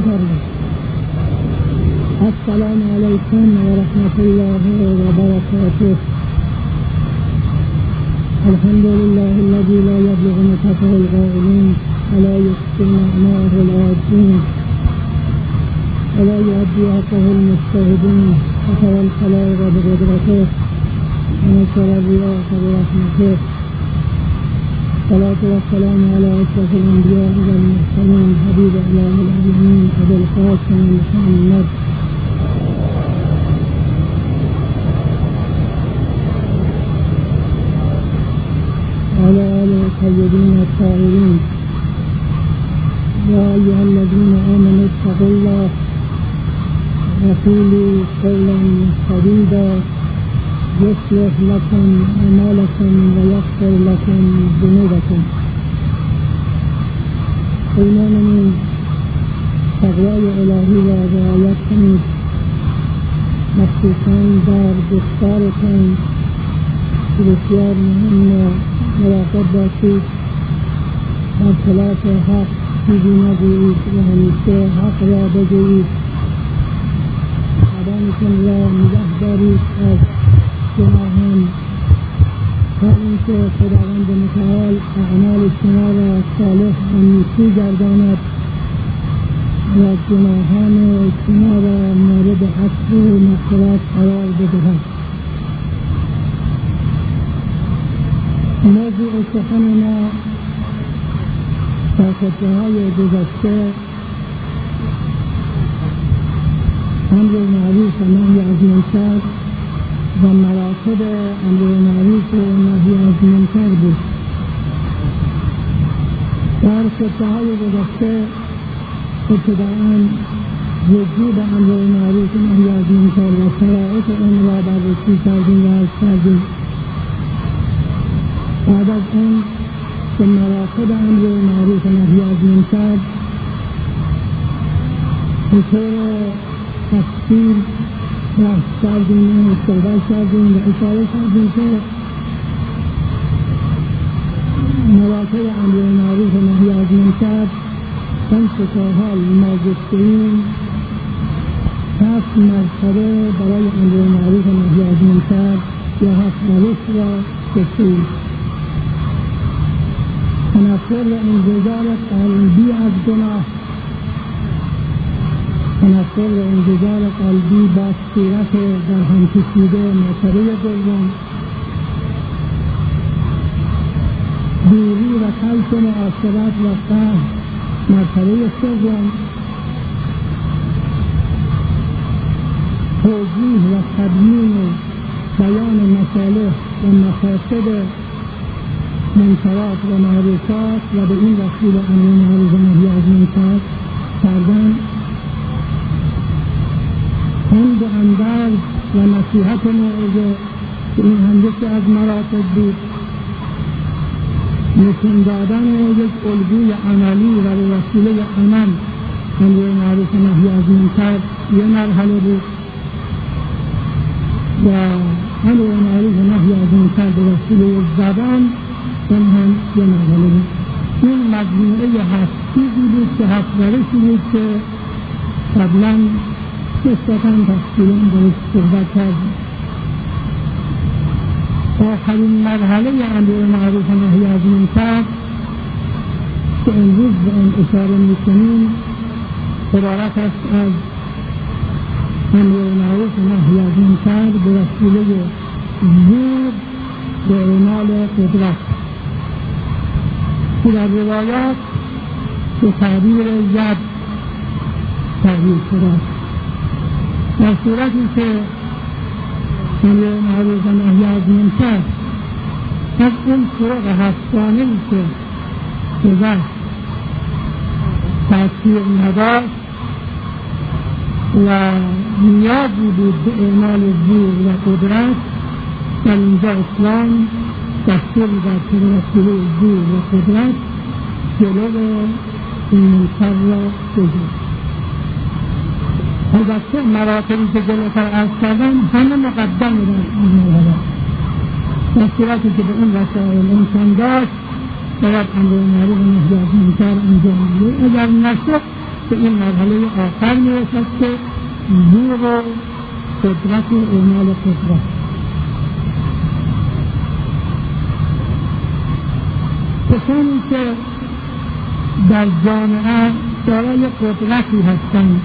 وبركاته. السلام عليكم ورحمة الله وبركاته. الحمد لله الذي لا يبلغ مكافأة الغائبين ولا يخفي نعماه العاجزين ولا يؤدي حقه المجتهدين وترى الخلائق بقدرته ونشر الرياح برحمته. الصلاة والسلام على أشرف الأنبياء والمرسلين حبيب إله العالمين أبي القاسم محمد وعلى آله الطيبين الطاهرين. يا أيها الذين آمنوا اتقوا الله وقولوا قولا سديدا يصلح لكم أعمالكم ويغفر لكم ذنوبكم. ایمانمون تقوای الهی را رعایت کنید، مخصوصاً در گفتارتان که بسیار مهم مراقب باشید، در خلاف حق چیزی نگویید و همیشه حق را بگویید. زبانتان را نگه دارید از گناهان تا اینکه خداوند متعال اعمال شما را صالح و نیکو گرداند و گناهان شما را مورد عفو و مغفرت قرار بدهد. موضوع سخن ما در خطبه‌های گذشته امر معروف و نهی از منکر و مراتب امر معروف و نهی از منکر بود. در خطبه‌های گذشته ابتداءً وجوب امر معروف و نهی از منکر و شرایط آن را بررسی کردیم و عرض کردیم. بعد از آن که مراتب امر معروف و نهی از منکر به طور تفصیل بحث کردیم و صحبت کردیم و اشاره کردیم که مراتب امر معروف و نهی از منکر پنج تا حال ما گفته‌ایم 7 مرتبه برای امر معروف و نهی از منکر یا 7 روش را گفته‌ایم. تنفر و انزجار قلبی از گناه، تنفر و انزجار قلبی با صورت در هم کشیده مرتبه دوم، دوری و ترک معاشرت و قهر مرتبه سوم، توضیح و تبیین بیان مصالح و مفاسد منکرات و معروفات و به این وسیله امر معروف و نهی از منکر کردن، حمد و اندرز و نصیحت موعظه که این هم یکی از مراتب بود، نشون دادن یک الگوی عملی و به وسیله عمل امر معروف و نهی از منکر یه مرحله بود و امر معروف و نهی از منکر به وسیله زبان اون هم یه مرحله بود. این مجموعه 7 چیزی بود که 7 روشی بود که قبلا نسبتاً تفصیلاً درش صحبت کردیم. آخرین مرحله امر معروف و نهی از منکر که امروز به آن اشاره می‌کنیم عبارت است از امر معروف و نهی از منکر به وسیله زور و اعمال قدرت که در روایات به تعبیر ید تغییر شده است. در صورتی که امر معروف و نهی از منکر از اون طرق 7 گانه‌ای که گذشت تأثیر نداشت و نیازی بود به اعمال زور و قدرت، در اینجا اسلام دستوری در که وسیله زور و قدرت جلو این منکر را بگیرد. البته مراتبی که جلوتر عرض کردم همه مقدم در این مرحله، در صورتی که به این وسایل امکان داشت باید امر معروف و نهی از منکر انجام بشه. اگر نشد به این مرحله آخر میرسد که زور و قدرت و اعمال قدرت. کسانی که در جامعه دارای قدرتی هستند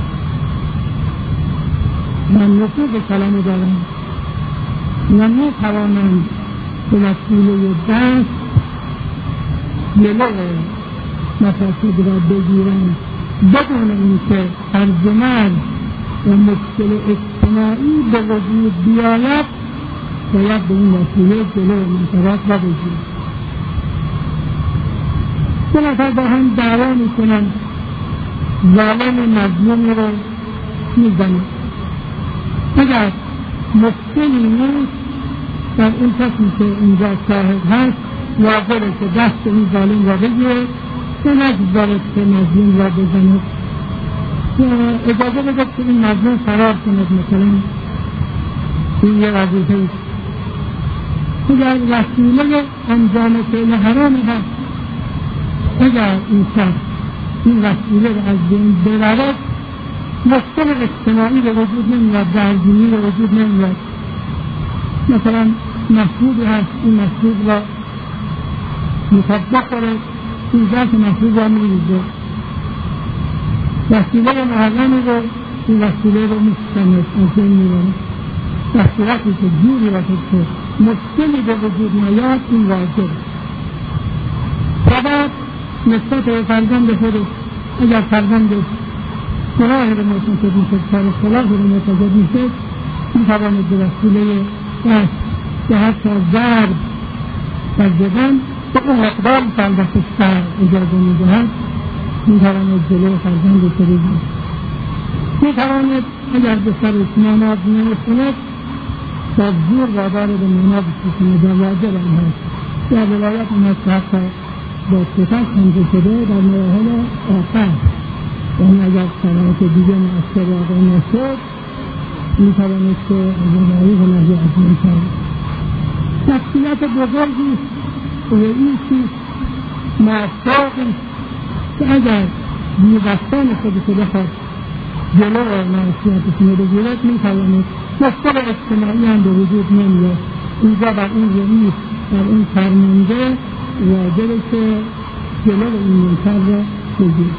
و نفوذ کلمه دارند و میتوانند به وسیله دست جلو مفاسد را بگیرند بدون اینکه هرج و مرج و مشکل اجتماعی به وجود بیاید، باید به این وسیله جلو منکرات را بگیرند. دو نفر با هم دعوا میکنند، ظالم مظلوم را میزنند. اگر مشکلی نیست در این کسی که اینجا شاهد هست واجبه که دست این ظالم را بگیره و نگذارد که مظلوم را بزند و اجازه بده که این مظلوم فرار کند. مثلا این یه وظیفه است. اگر وسیله انجام فعل حرام هست، اگر این شخص این وسیله را از بین ببرد، مشکل اجتماعی به وجود نمیاد، درگیری به وجود نمیاد. مثلا مشروبی هست، این مشروب را میخواد بخوره، این ذات مشروب را میریزه، وسیله محرمی رو این وسیله رو میشکند، از بین میبره. در صورتی که جوری باشد که مشکلی به وجود نیاد، این واجب. بعد نسبت به فرزند خودش، اگر فرزندش صلاح رو مرتکب میشد، سر صلاح رو مرتکب میشد، میتواند به وسیله دست که حتی ضرب در زدن به اون مقدار فرزندش سر اجازه میدهد، میتواند جلو فرزندش رو بگیرد. میتواند اگر به سرش نماز نمیخواند با زور وادار به نماز بکنه، در واجب هم هست. در روایت این هست که حتی با صفت همزه شده در مراحل آخر، یعنی اگر شرایط دیگه مؤثر واقع نشد، میتواند که معروف و نهی از منکر. شخصیت بزرگی رئیسی موفقی که اگر بی‌دستان خودش بخواد جلو معصیتش رو بگیرد، میتواند مشکل اجتماعی هم به وجود نمیاد. اینجا بر این رئیس، بر این فرمانده واجبه که جلو این منکر را بگیرد.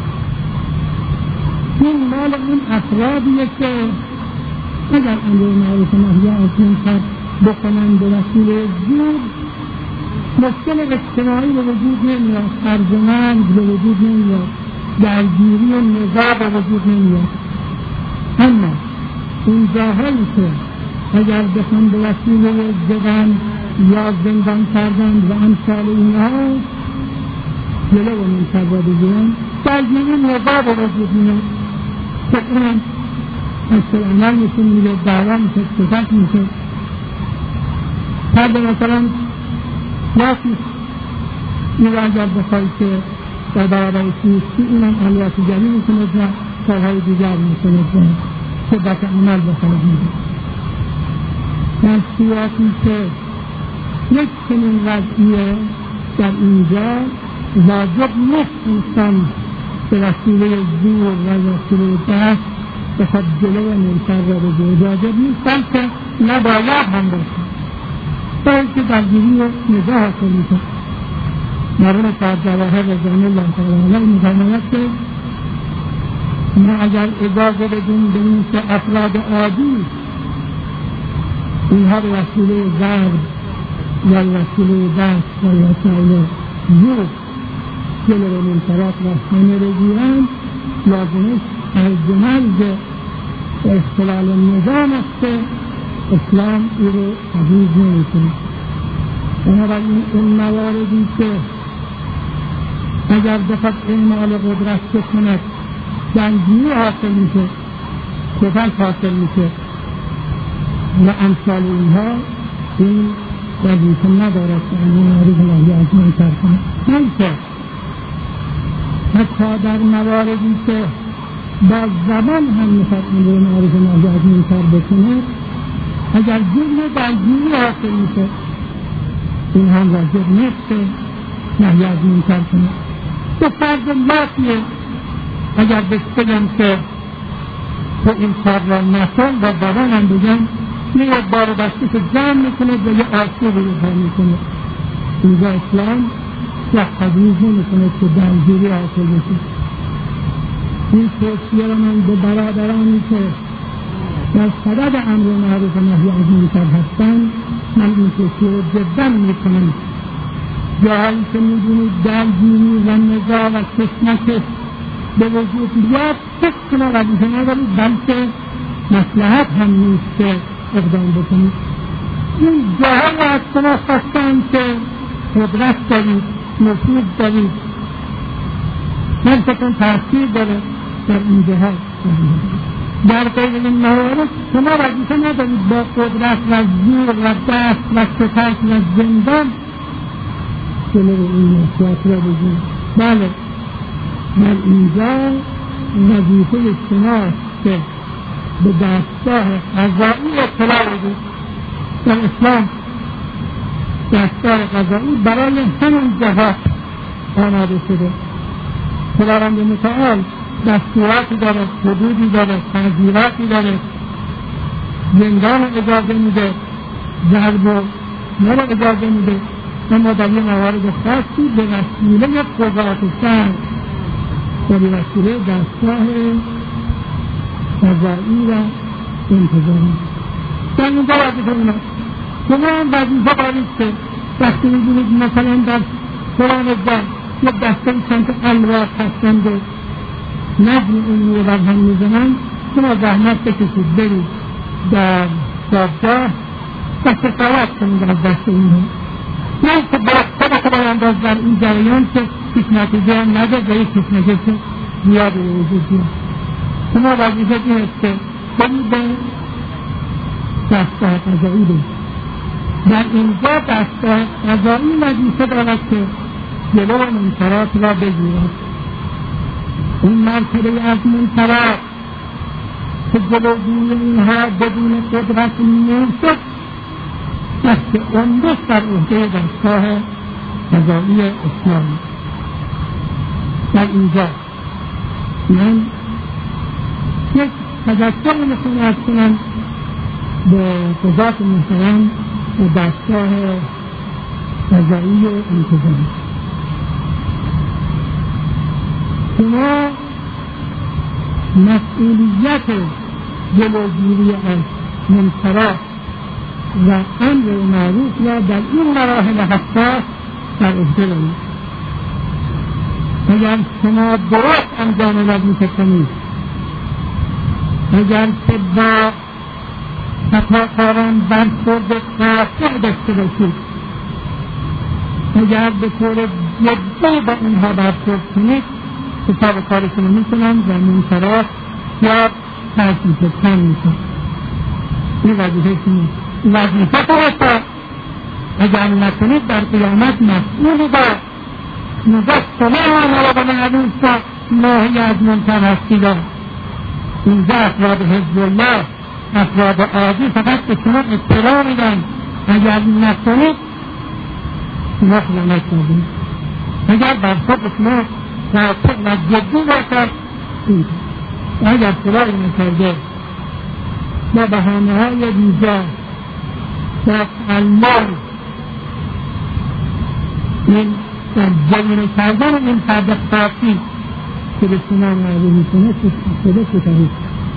این مال این افرادیه که اگر امر معروف و نهی از منکر بکنند به وسیله زور، مشکل اجتماعی به وجود نمیاد، هرج و مرج به وجود نمیاد، درگیری و نزاع به وجود نمیاد. اما اون جاهایی که اگر بخوان به وسیله زدن یا زندان کردن و امثال اینها جلو منکر را بگیرند، درگیری نزاع به وجود میاد که اونم اصل عمل میشون میده، دعوا میشه، صفت میشه. فرد مثلا یاکی این را اگر بخواهی که در برابر سیستی اونم علیاتی جلی میکند و کارهای دیگر میکند و صدت عمل بخواهد میده. در سیاسی که یک چنین وضعیه در اینجا واجب نیست انسان به وسیله زور و وسیله دست بخواد جلو منکر را بگیرد. واجب نیست، بلکه نباید هم باشد، بلکه درگیری و نزاع حاصل میشه. مرحوم صاحب جواهر رضوان الله تعالی علیه می‌فرماید که ما اگر اجازه بدیم به این که افراد عادی اینها به وسیله ضرب یا وسیله دست یا وسیله زور جلو منکرات را همه بگیرند، لازمش هرج و مرج و اختلال نظام است که اسلام او رو تجویز نمی‌کند. بنابراین اون مواردی که اگر بخواد اعمال قدرت بکند جنگی حاصل میشه، صفت حاصل میشه و امثال اینها، این وظیفه ندارد که امر معروف و نهی از منکر کند. بلکه حتی در مواردی که با زبان هم میخواد امر معروف و نهی از منکر بکند، اگر جرم درگیری حاصل میشه، این هم واجب نیست که نهی از منکر کند. به فرض لاکیه اگر بگم که تو این کار را نکن و بدنم بگم یک بار دستی که جمع میکنه و یه آسیبی رو کار میکنه. اینجا اسلام یک تبریز نمیکنه که درگیری حاصل بشه. این توصیه را من به برادرانی که در صدد امر معروف و نهی از منکر هستند من این توصیه را جدا میکنم. جایی که میدونید درگیری و نزاع و کشمکش به وجود بیاد فکر کنه وظیفه ندارید بلکه مصلحت هم نیست که اقدام بکنید. این جاهایی از شما خواستند که قدرت دارید، نفوذ دارید، من فکرم تاثیر داره در این جاها. در غیر این موارد شما وظیفه ندارید با قدرت و زور و دست و ستک و زندان جلوی این مسئله را بگیرید. بله، من اینجا وظیفه شماست که به دستگاه قضایی اطلاع بدید. در اسلام دستگاه قضایی برای همین جهات آماده شده. خداوند متعال دستوراتی داره، حدودی داره، تعزیراتی داره، زندان اجازه میده، ضرب و نر اجازه میده، اما در این موارد خاصی به وسیله قضات شرع و به وسیله دستگاه قضایی و انتظامی. در اینجا وظیفه اونا شما هم وظیفه دارید که وقتی می‌بینید مثلا در قرآن جان یک دسته چند الواح هستند و نظم علمی بر هم می‌زنند، شما زحمت بکشید برید در دادگاه و شکایت کنید از دست اینها. نه که باید خداوند در این جریان که هیچ نتیجه هم نداد و یک کشمکش زیاد به وجود بیاد. شما وظیفه این است که برید به دستگاه قضایی برید. در اینجا دستگاه قضایی وظیفه دارد که جلو منکرات را بگیرد. اون مرتبه از منکرات که جلوگیری اینها بدون قدرت نمیشد دست عمده در عهده دستگاه قضایی اسلامی. در اینجا من یک تذکر میخوام کنم به قضات محترم و دستگاه قضایی و انتظامی. شما مسئولیت جلوگیری از منکرات و امر معروف را در این مراحل حساس در عهده دارید. اگر شما درست انجام وظیفه کنید، اگر که با خطاکاران برخورد قاطع داشته باشید، اگر به طور جدی با اینها برخورد کنید، حساب کارشون رو میکنن و منکرات یا تحصیل کم میکن. این وظیفه شما وظیفه خواهد اگر نکنید در قیامت مسئولی با نزد شما آمده به معروف و ناهی از منکر هستید. اینجا افراد حزب الله، افراد عادی فقط به شما اطلاع میدن. اگر نکنید شما خیانت کردید. اگر برخورد شما قاطع و جدی باشد اگر اطلاعی نکرده با بهانه‌های بیجا و المال این در جریمه کردن این فرد خاصی که به شما معلوم میکنه شده شدید.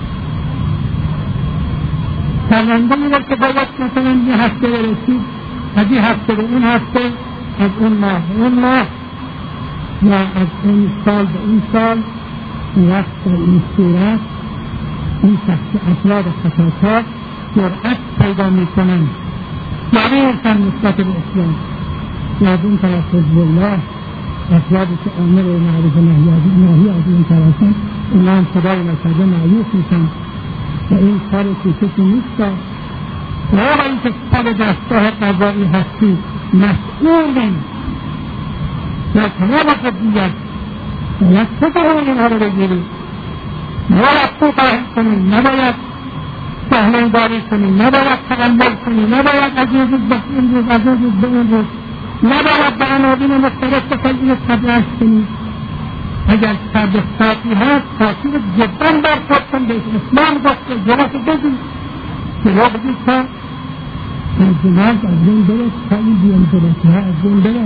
پرونده میره که باید مثلا یه هفته برسید، از این هفته به اون هفته، از اون ماه به اون ماه یا از اون سال به اون سال وقت در این صورت این شخص افراد خطاکار جرأت پیدا میکنند یعنی انسان نسبت به اسلام و از اون طرف حزب الله افرادی که امر معروف نهی از این طرفن اونا هم خدای نکرده معروف میشن و این کار کوچکی نیست. و این که سر دستگاه قضایی هستی مسئولی در تمام قضیت باید خودمون اینها رو بگیریم، نباید کوتاهی کنیم، نباید سهلنگاری کنیم، نباید تقلل کنیم، نباید از این روز به این روز، از این روز به این روز، نباید به عناوین مختلف بخواهیم اینو تبرش کنیم. اگر کرد خاطی هست خاطی رو جدا برخورد کن به اسلام گفته جلوش بگی جلو بگی تا جناز از این برد تا این بیان جلوشی ها از این برد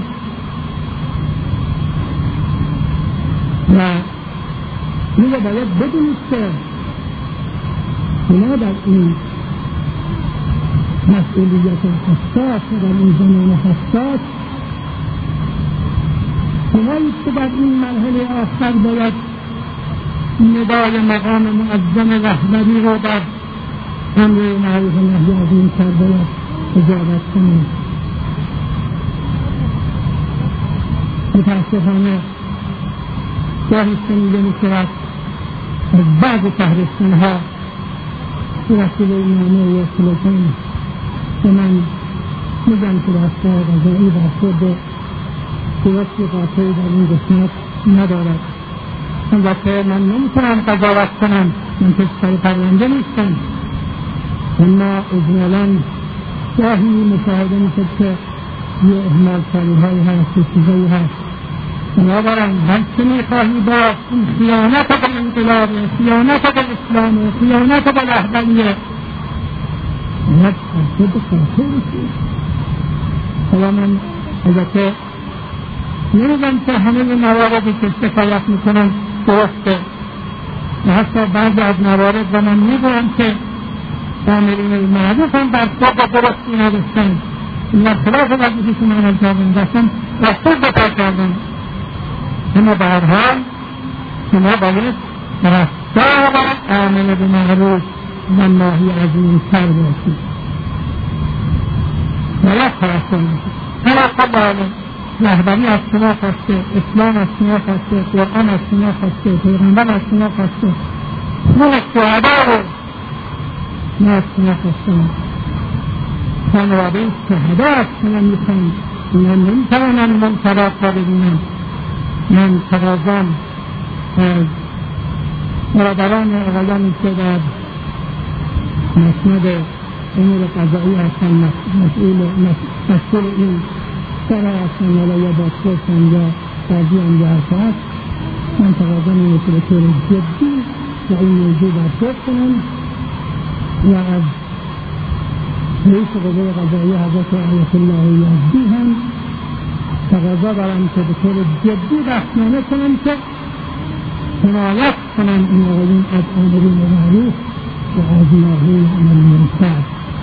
و این رو باید بدونید که شما در این مسئولیت حساس و در این زمان حساس شمایید که در این مرحله آخر باید ندای مقام معظم رهبری رو در امر معروف و نهی از منکر باید اجابت کنید. متاسفانه گاهی شنیده می‌شود از بعض فهرستان‌ها رسول نامه و سلطان که من میگم که رفتار قضایی در خود درست قاطعی در این قسمت ندارد. البته من نمیتونم قضاوت کنم، من کشور پرونده نیستم، اما اجمالاً گاهی مشاهده میشد که یه اهمال کاری‌هایی هست، یه چیزایی هست. بنابراین من چه میخواهی با این خیانت به انقلاب، خیانت به اسلام، خیانت به رهبریه باید خاطر به خاطر بشید. حالا من البته نمیگم که همه مواردی که شکایت میکنم درسته و حتی بعضی از موارد و من میگویم که آمرین معروف هم بر خود درستی نداشتن، این خلاف وظیفه‌شون عمل کردن، داشتن رسول بپر کردن. اما به هر حال شما باید رفتار آمر بالمعروف و نهی از منکر باشید، باید توسل باشید. توسل باید رهبری از شما خواسته، اسلام از شما خواسته، قرآن از شما خواسته، پیغمبر از شما خواسته، من شهدا رو نه از شما خواستم، خانواده شهدا از شما میخوام. من نمیتوانم منکرات را ببینم. من تقاضام از برادران آقایانی که در مسند امور قضایی هستن، مسئول این سر هستن، ولی یا باشگاه هستن یا قاضی هم یا هست، من تقاضام اینه که به طور جدی به این موضوع برخورد کنم و از رئیس قوه قضایی حضرت آیت الله یزدی هم تقاضا دارم که به طور جدی رسمانه کنم که حمایت کنم این آقایون از امر بالمعروف و از نهی عن المنکر.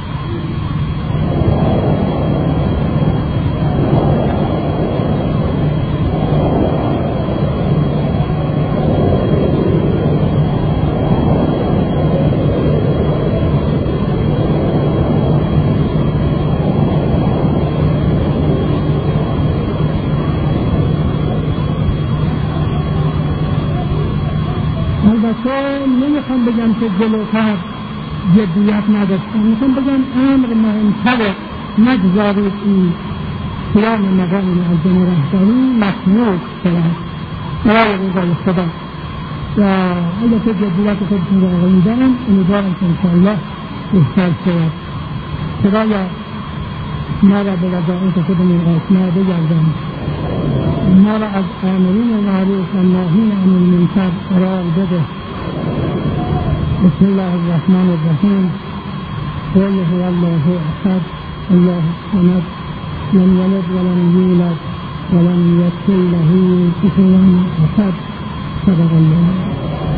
نمیخوام بگم که جلوتر جدیت نداشتم، میخوام بگم امر مهمتره، نگذارید این قیام مقام معظم رهبری مخنوق شود برای رضای خدا. و البته جدیت خودتون را آقایی دارم، امیدوارم که انشاءالله بهتر شود. خدایا ما را به وظایف خودمون آسنا بگردان، ما را از آمرین معروف و ناهین عن المنکر قرار بده. بسم الله الرحمن الرحیم. قل هو الله احد الله الصمد لم یلد ولم یولد ولم یکن له کفوا احد. صدق الله.